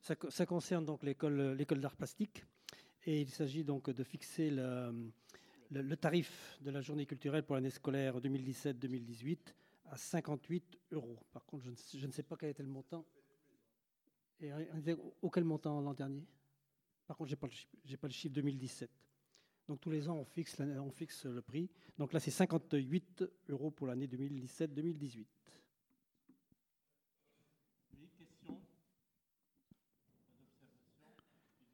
Ça concerne donc l'école d'art plastique et il s'agit donc de fixer le tarif de la journée culturelle pour l'année scolaire 2017-2018 à 58 euros. Par contre, je ne sais pas quel était le montant. Et auquel montant l'an dernier? Par contre, je n'ai pas le chiffre 2017. Donc tous les ans, on fixe le prix. Donc là, c'est 58 euros pour l'année 2017-2018.